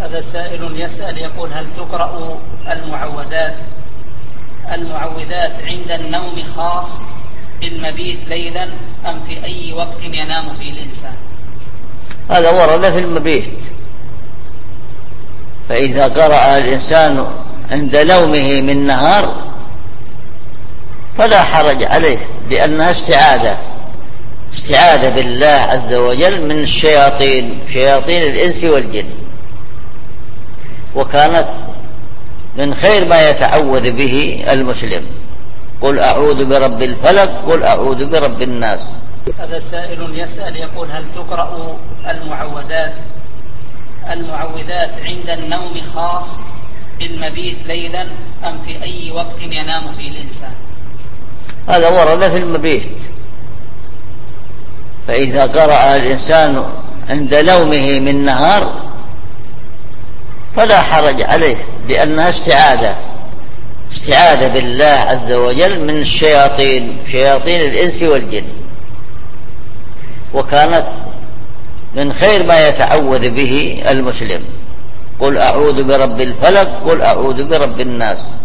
هذا سائل يسأل يقول: هل تقرأ المعوذات عند النوم خاص بالمبيت ليلا أم في أي وقت ينام فيه الإنسان؟ هذا ورد في المبيت، فإذا قرأ الإنسان عند نومه من نهار فلا حرج عليه، لأنها استعاذة بالله عز وجل من شياطين الإنس والجن، وكانت من خير ما يتعوذ به المسلم. قل أعوذ برب الفلق، قل أعوذ برب الناس. هذا سائل يسأل يقول: هل تقرأ المعوذات عند النوم خاص بالمبيت ليلا أم في أي وقت ينام فيه الإنسان؟ هذا ورد في المبيت، فإذا قرأ الإنسان عند نومه من نهار فلا حرج عليه، لأنها استعاذة بالله عز وجل من شياطين الإنس والجن، وكانت من خير ما يتعوذ به المسلم. قل أعوذ برب الفلق، قل أعوذ برب الناس.